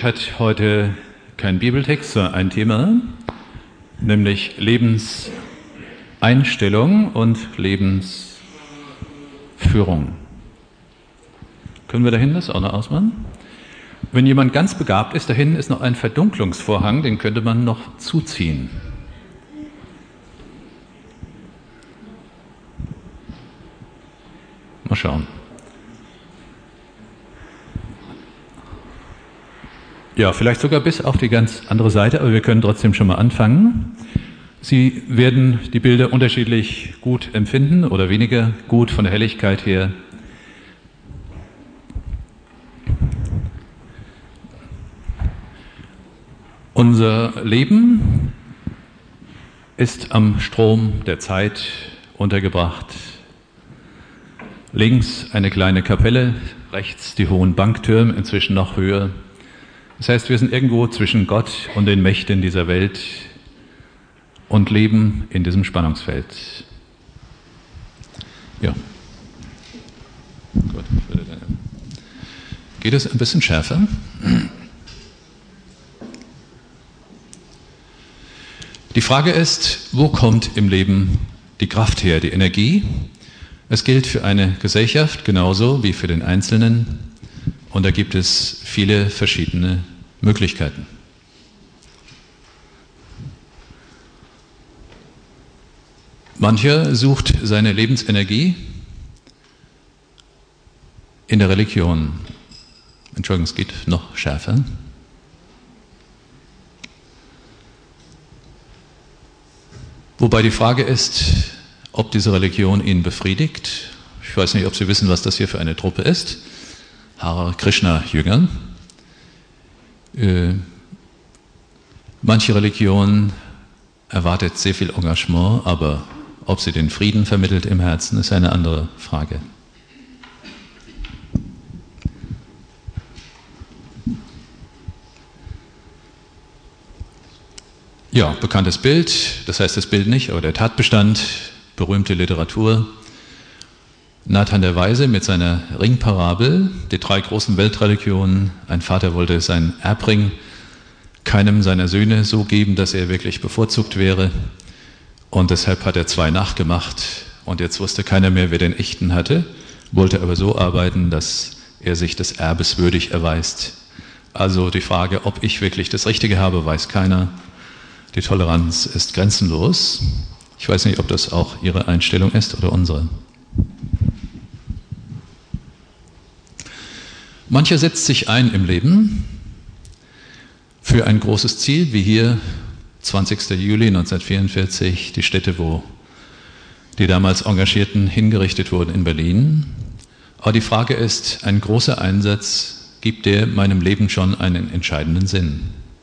hat heute kein Bibeltext, sondern ein Thema, nämlich Lebenseinstellung und Lebensführung. Können wir da hinten das auch noch ausmachen? Wenn jemand ganz begabt ist, da hinten ist noch ein Verdunklungsvorhang, den könnte man noch zuziehen. Mal schauen. Ja, vielleicht sogar bis auf die ganz andere Seite, aber wir können trotzdem schon mal anfangen. Sie werden die Bilder unterschiedlich gut empfinden oder weniger gut von der Helligkeit her. Unser Leben ist am Strom der Zeit untergebracht. Links eine kleine Kapelle, rechts die hohen Banktürme, inzwischen noch höher. Das heißt, wir sind irgendwo zwischen Gott und den Mächten dieser Welt und leben in diesem Spannungsfeld. Ja. Gut, geht es ein bisschen schärfer? Die Frage ist, wo kommt im Leben die Kraft her, die Energie? Es gilt für eine Gesellschaft genauso wie für den Einzelnen. Und da gibt es viele verschiedene Möglichkeiten. Mancher sucht seine Lebensenergie in der Religion. Entschuldigung, es geht noch schärfer. Wobei die Frage ist, ob diese Religion ihn befriedigt. Ich weiß nicht, ob Sie wissen, was das hier für eine Truppe ist. Hare Krishna Jünger. Manche Religion erwartet sehr viel Engagement, aber ob sie den Frieden vermittelt im Herzen, ist eine andere Frage. Ja, bekanntes Bild, das heißt das Bild nicht, aber der Tatbestand, berühmte Literatur. Nathan der Weise mit seiner Ringparabel, die 3 großen Weltreligionen. Ein Vater wollte seinen Erbring keinem seiner Söhne so geben, dass er wirklich bevorzugt wäre. Und deshalb hat er 2 nachgemacht. Und jetzt wusste keiner mehr, wer den echten hatte, wollte aber so arbeiten, dass er sich des Erbes würdig erweist. Also die Frage, ob ich wirklich das Richtige habe, weiß keiner. Die Toleranz ist grenzenlos. Ich weiß nicht, ob das auch Ihre Einstellung ist oder unsere. Mancher setzt sich ein im Leben für ein großes Ziel, wie hier 20. Juli 1944, die Stätte, wo die damals Engagierten hingerichtet wurden in Berlin. Aber die Frage ist, ein großer Einsatz, gibt der meinem Leben schon einen entscheidenden Sinn?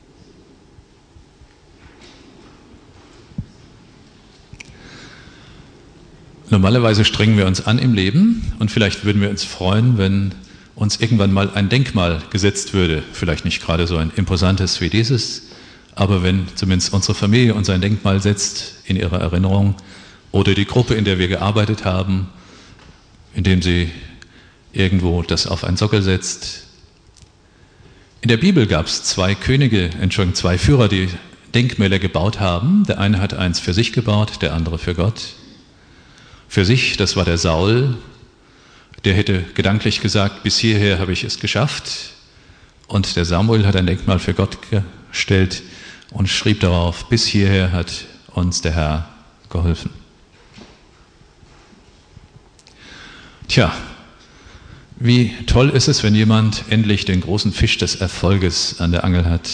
Normalerweise strengen wir uns an im Leben und vielleicht würden wir uns freuen, wenn uns irgendwann mal ein Denkmal gesetzt würde, vielleicht nicht gerade so ein imposantes wie dieses, aber wenn zumindest unsere Familie uns ein Denkmal setzt in ihrer Erinnerung oder die Gruppe, in der wir gearbeitet haben, indem sie irgendwo das auf einen Sockel setzt. In der Bibel gab es 2 Führer, die Denkmäler gebaut haben. Der eine hat eins für sich gebaut, der andere für Gott. Für sich, das war der Saul. Der hätte gedanklich gesagt, bis hierher habe ich es geschafft. Und der Samuel hat ein Denkmal für Gott gestellt und schrieb darauf, bis hierher hat uns der Herr geholfen. Tja, wie toll ist es, wenn jemand endlich den großen Fisch des Erfolges an der Angel hat.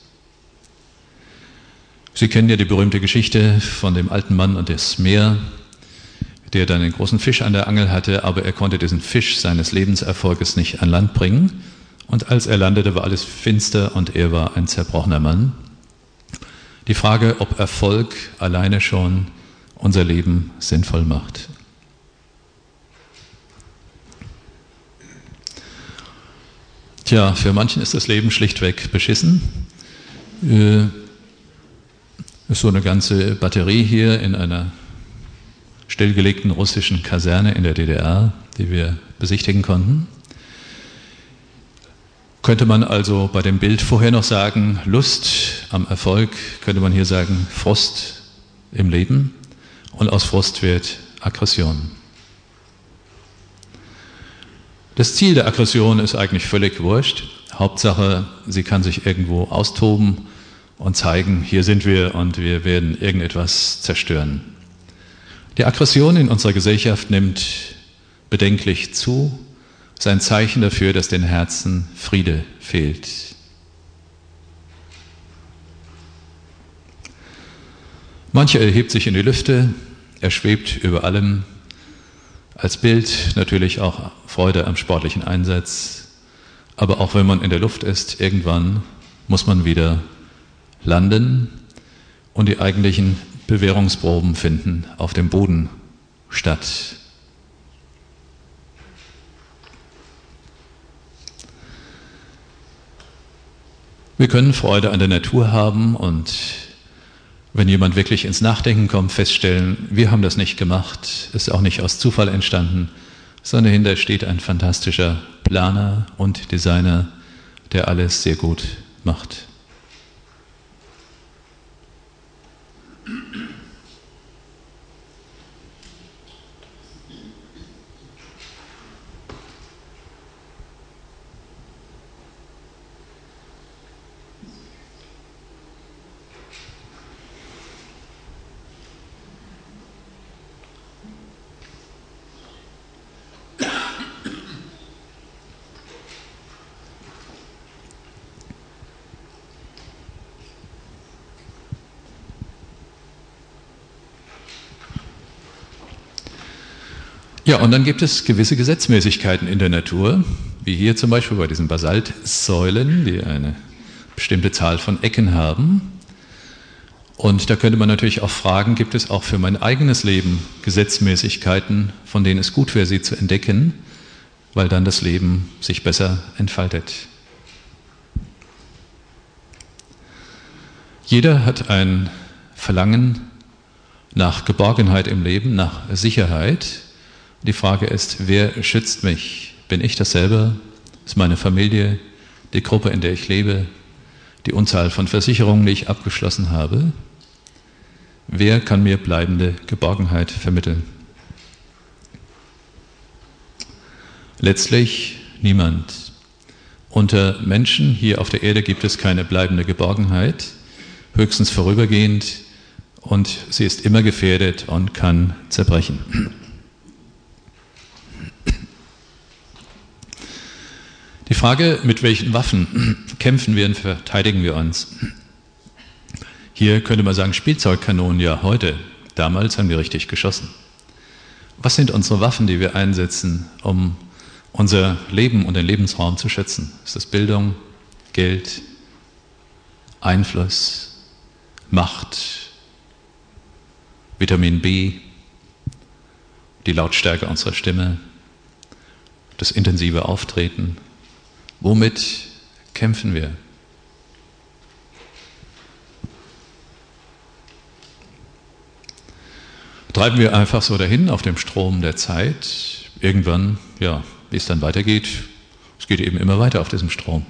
Sie kennen ja die berühmte Geschichte von dem alten Mann und das Meer, der dann einen großen Fisch an der Angel hatte, aber er konnte diesen Fisch seines Lebenserfolges nicht an Land bringen. Und als er landete, war alles finster und er war ein zerbrochener Mann. Die Frage, ob Erfolg alleine schon unser Leben sinnvoll macht. Tja, für manchen ist das Leben schlichtweg beschissen. Ist so eine ganze Batterie hier in einer stillgelegten russischen Kaserne in der DDR, die wir besichtigen konnten. Könnte man also bei dem Bild vorher noch sagen, Lust am Erfolg, könnte man hier sagen, Frust im Leben, und aus Frust wird Aggression. Das Ziel der Aggression ist eigentlich völlig wurscht. Hauptsache, sie kann sich irgendwo austoben und zeigen, hier sind wir und wir werden irgendetwas zerstören. Die Aggression in unserer Gesellschaft nimmt bedenklich zu. Das ist ein Zeichen dafür, dass den Herzen Friede fehlt. Mancher erhebt sich in die Lüfte, er schwebt über allem. Als Bild natürlich auch Freude am sportlichen Einsatz. Aber auch wenn man in der Luft ist, irgendwann muss man wieder landen und die eigentlichen Bewährungsproben finden auf dem Boden statt. Wir können Freude an der Natur haben und wenn jemand wirklich ins Nachdenken kommt, feststellen, wir haben das nicht gemacht, ist auch nicht aus Zufall entstanden, sondern dahinter steht ein fantastischer Planer und Designer, der alles sehr gut macht. Ja, und dann gibt es gewisse Gesetzmäßigkeiten in der Natur, wie hier zum Beispiel bei diesen Basaltsäulen, die eine bestimmte Zahl von Ecken haben. Und da könnte man natürlich auch fragen, gibt es auch für mein eigenes Leben Gesetzmäßigkeiten, von denen es gut wäre, sie zu entdecken, weil dann das Leben sich besser entfaltet. Jeder hat ein Verlangen nach Geborgenheit im Leben, nach Sicherheit. Die Frage ist, wer schützt mich? Bin ich das selber? Ist meine Familie, die Gruppe, in der ich lebe, die Unzahl von Versicherungen, die ich abgeschlossen habe? Wer kann mir bleibende Geborgenheit vermitteln? Letztlich niemand. Unter Menschen hier auf der Erde gibt es keine bleibende Geborgenheit, höchstens vorübergehend, und sie ist immer gefährdet und kann zerbrechen. Die Frage, mit welchen Waffen kämpfen wir und verteidigen wir uns? Hier könnte man sagen, Spielzeugkanonen, ja heute. Damals haben wir richtig geschossen. Was sind unsere Waffen, die wir einsetzen, um unser Leben und den Lebensraum zu schützen? Ist das Bildung, Geld, Einfluss, Macht, Vitamin B, die Lautstärke unserer Stimme, das intensive Auftreten? Womit kämpfen wir? Treiben wir einfach so dahin auf dem Strom der Zeit? Irgendwann, ja, wie es dann weitergeht, es geht eben immer weiter auf diesem Strom.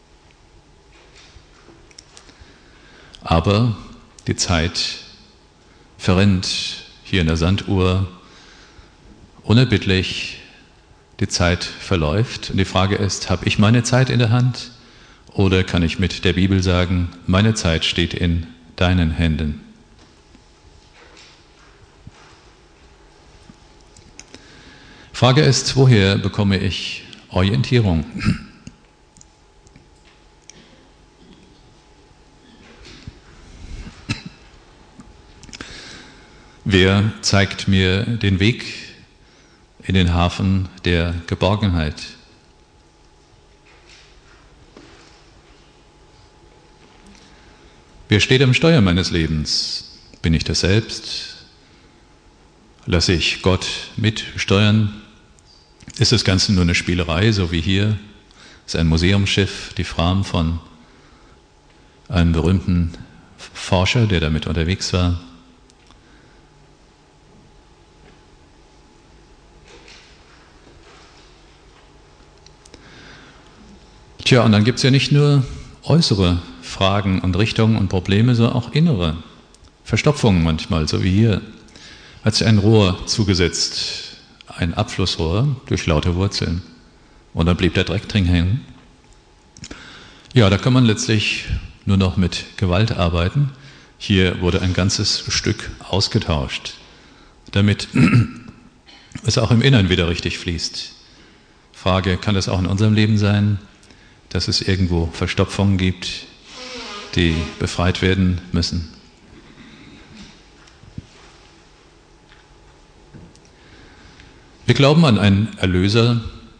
Aber die Zeit verrinnt hier in der Sanduhr unerbittlich. Die Zeit verläuft und die Frage ist, habe ich meine Zeit in der Hand oder kann ich mit der Bibel sagen, meine Zeit steht in deinen Händen? Frage ist, woher bekomme ich Orientierung? Wer zeigt mir den Weg in den Hafen der Geborgenheit? Wer steht am Steuer meines Lebens? Bin ich das selbst? Lasse ich Gott mitsteuern? Ist das Ganze nur eine Spielerei, so wie hier? Das ist ein Museumsschiff, die Fram von einem berühmten Forscher, der damit unterwegs war. Tja, und dann gibt es ja nicht nur äußere Fragen und Richtungen und Probleme, sondern auch innere Verstopfungen manchmal, so wie hier. Hat sich ein Rohr zugesetzt, ein Abflussrohr durch laute Wurzeln. Und dann blieb der Dreck drin hängen. Ja, da kann man letztlich nur noch mit Gewalt arbeiten. Hier wurde ein ganzes Stück ausgetauscht, damit es auch im Innern wieder richtig fließt. Frage, kann das auch in unserem Leben sein, dass es irgendwo Verstopfungen gibt, die befreit werden müssen? Wir glauben an einen Erlöser,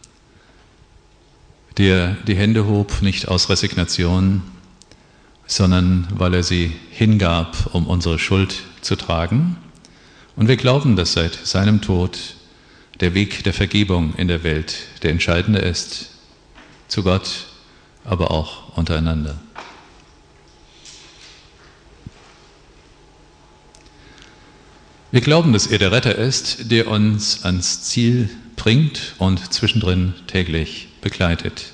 der die Hände hob, nicht aus Resignation, sondern weil er sie hingab, um unsere Schuld zu tragen. Und wir glauben, dass seit seinem Tod der Weg der Vergebung in der Welt der entscheidende ist, zu Gott, aber auch untereinander. Wir glauben, dass er der Retter ist, der uns ans Ziel bringt und zwischendrin täglich begleitet.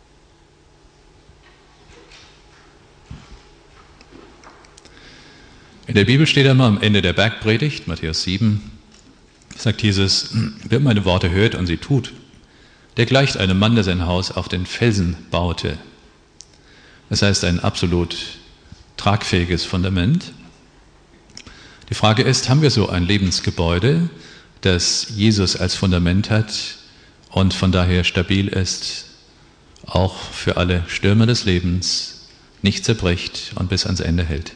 In der Bibel steht einmal am Ende der Bergpredigt, Matthäus 7, sagt Jesus, wer meine Worte hört und sie tut, der gleicht einem Mann, der sein Haus auf den Felsen baute. Das heißt, ein absolut tragfähiges Fundament. Die Frage ist, haben wir so ein Lebensgebäude, das Jesus als Fundament hat und von daher stabil ist, auch für alle Stürme des Lebens, nicht zerbricht und bis ans Ende hält?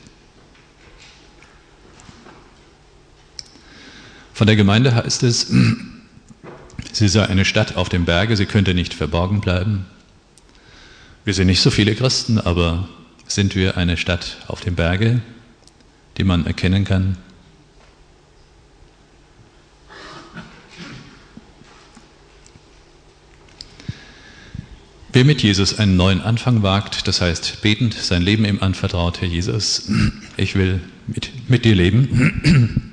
Von der Gemeinde heißt es, sie sei eine Stadt auf dem Berge, sie könnte nicht verborgen bleiben. Wir sind nicht so viele Christen, aber sind wir eine Stadt auf dem Berge, die man erkennen kann? Wer mit Jesus einen neuen Anfang wagt, das heißt betend sein Leben ihm anvertraut, Herr Jesus, ich will mit dir leben,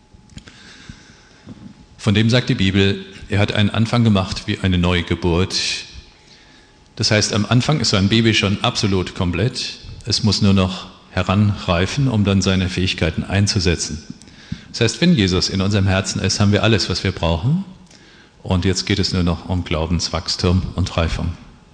von dem sagt die Bibel, er hat einen Anfang gemacht wie eine Neugeburt. Das heißt, am Anfang ist so ein Baby schon absolut komplett. Es muss nur noch heranreifen, um dann seine Fähigkeiten einzusetzen. Das heißt, wenn Jesus in unserem Herzen ist, haben wir alles, was wir brauchen. Und jetzt geht es nur noch um Glaubenswachstum und Reifung.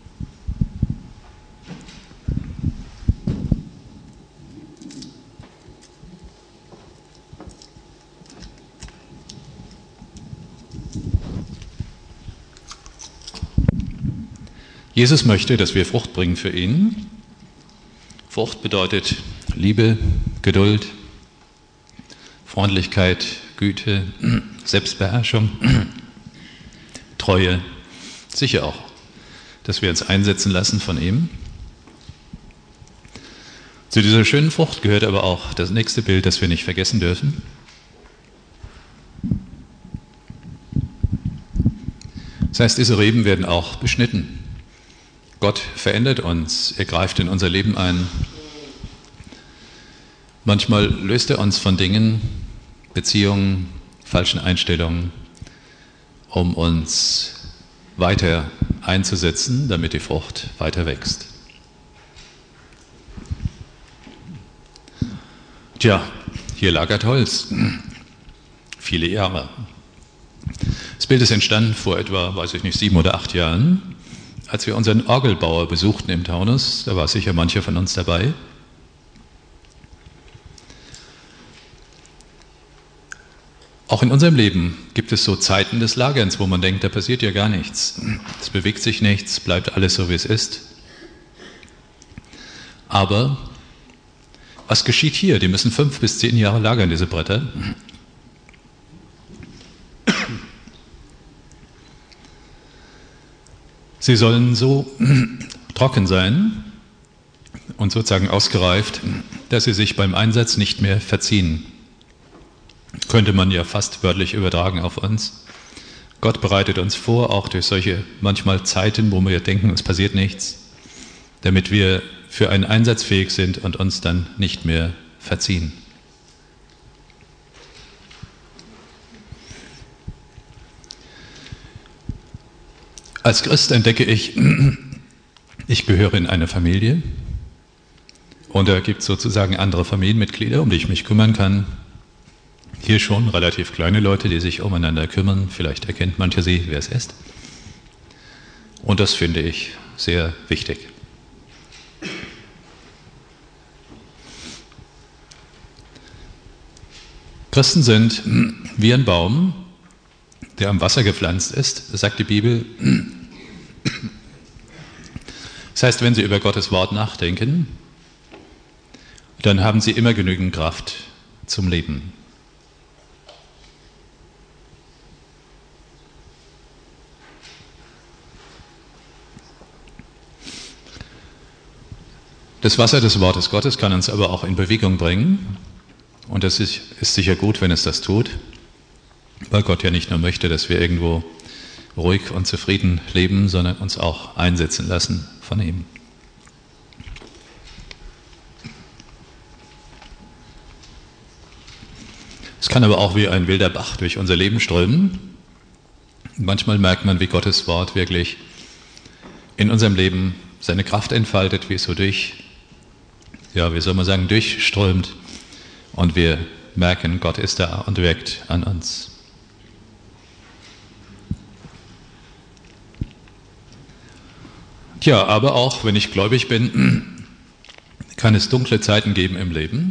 Jesus möchte, dass wir Frucht bringen für ihn. Frucht bedeutet Liebe, Geduld, Freundlichkeit, Güte, Selbstbeherrschung, Treue. Sicher auch, dass wir uns einsetzen lassen von ihm. Zu dieser schönen Frucht gehört aber auch das nächste Bild, das wir nicht vergessen dürfen. Das heißt, diese Reben werden auch beschnitten. Gott verändert uns, er greift in unser Leben ein. Manchmal löst er uns von Dingen, Beziehungen, falschen Einstellungen, um uns weiter einzusetzen, damit die Frucht weiter wächst. Tja, hier lagert Holz. Viele Jahre. Das Bild ist entstanden vor etwa, 7 oder 8 Jahren. Als wir unseren Orgelbauer besuchten im Taunus, da war sicher mancher von uns dabei. Auch in unserem Leben gibt es so Zeiten des Lagerns, wo man denkt, da passiert ja gar nichts. Es bewegt sich nichts, bleibt alles so, wie es ist. Aber was geschieht hier? Die müssen 5 bis 10 Jahre lagern, diese Bretter. Sie sollen so trocken sein und sozusagen ausgereift, dass sie sich beim Einsatz nicht mehr verziehen. Könnte man ja fast wörtlich übertragen auf uns. Gott bereitet uns vor, auch durch solche manchmal Zeiten, wo wir denken, es passiert nichts, damit wir für einen Einsatz fähig sind und uns dann nicht mehr verziehen. Als Christ entdecke ich, Ich gehöre in eine Familie und da gibt es sozusagen andere Familienmitglieder, um die ich mich kümmern kann. Hier schon relativ kleine Leute, die sich umeinander kümmern. Vielleicht erkennt mancher sie, wer es ist. Und das finde ich sehr wichtig. Christen sind wie ein Baum, der am Wasser gepflanzt ist, sagt die Bibel. Das heißt, wenn Sie über Gottes Wort nachdenken, dann haben Sie immer genügend Kraft zum Leben. Das Wasser des Wortes Gottes kann uns aber auch in Bewegung bringen. Und das ist sicher gut, wenn es das tut, weil Gott ja nicht nur möchte, dass wir irgendwo ruhig und zufrieden leben, sondern uns auch einsetzen lassen von ihm. Es kann aber auch wie ein wilder Bach durch unser Leben strömen. Manchmal merkt man, wie Gottes Wort wirklich in unserem Leben seine Kraft entfaltet, wie es so durchströmt. Und wir merken, Gott ist da und wirkt an uns. Tja, aber auch wenn ich gläubig bin, kann es dunkle Zeiten geben im Leben,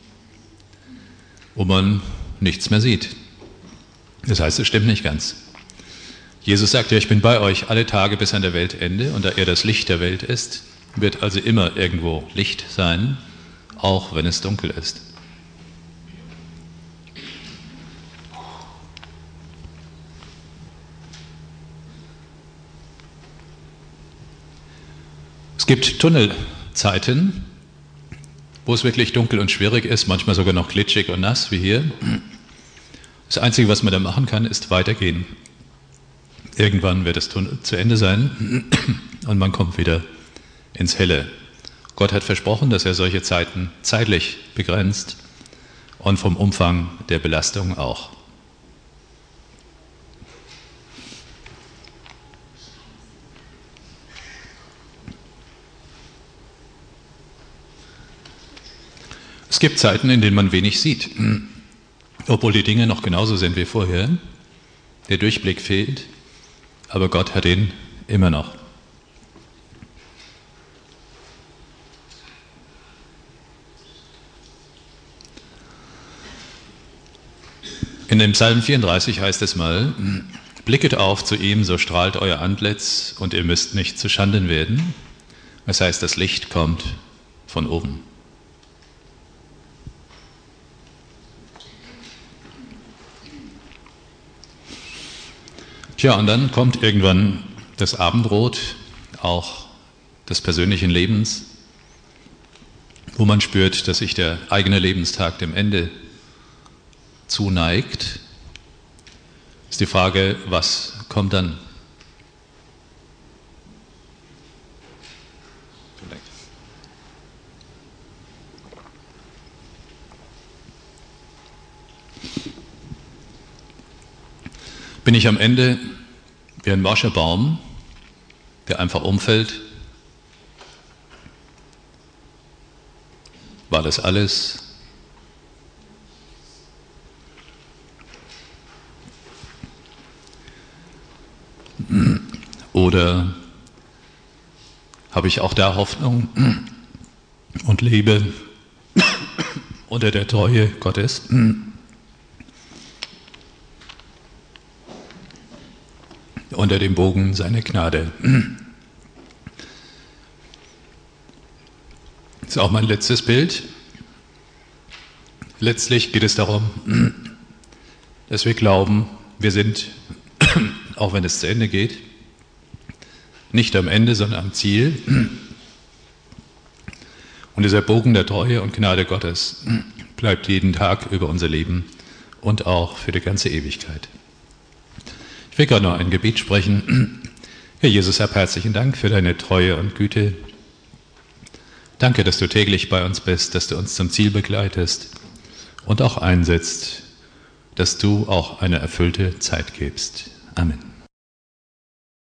wo man nichts mehr sieht. Das heißt, es stimmt nicht ganz. Jesus sagt ja, ich bin bei euch alle Tage bis an der Weltende, und da er das Licht der Welt ist, wird also immer irgendwo Licht sein, auch wenn es dunkel ist. Es gibt Tunnelzeiten, wo es wirklich dunkel und schwierig ist, manchmal sogar noch glitschig und nass wie hier. Das Einzige, was man da machen kann, ist weitergehen. Irgendwann wird das Tunnel zu Ende sein und man kommt wieder ins Helle. Gott hat versprochen, dass er solche Zeiten zeitlich begrenzt und vom Umfang der Belastung auch. Es gibt Zeiten, in denen man wenig sieht, obwohl die Dinge noch genauso sind wie vorher. Der Durchblick fehlt, aber Gott hat ihn immer noch. In dem Psalm 34 heißt es mal: Blicket auf zu ihm, so strahlt euer Antlitz und ihr müsst nicht zu Schanden werden. Das heißt, das Licht kommt von oben. Tja, und dann kommt irgendwann das Abendrot, auch des persönlichen Lebens, wo man spürt, dass sich der eigene Lebenstag dem Ende zuneigt. Ist die Frage, was kommt dann? Bin ich am Ende wie ein morscherer Baum, der einfach umfällt? War das alles? Oder habe ich auch da Hoffnung und lebe unter der Treue Gottes? Unter dem Bogen seiner Gnade. Das ist auch mein letztes Bild. Letztlich geht es darum, dass wir glauben, wir sind, auch wenn es zu Ende geht, nicht am Ende, sondern am Ziel. Und dieser Bogen der Treue und Gnade Gottes bleibt jeden Tag über unser Leben und auch für die ganze Ewigkeit. Ich will gerade noch ein Gebet sprechen. Herr Jesus, hab herzlichen Dank für deine Treue und Güte. Danke, dass du täglich bei uns bist, dass du uns zum Ziel begleitest und auch einsetzt, dass du auch eine erfüllte Zeit gibst. Amen.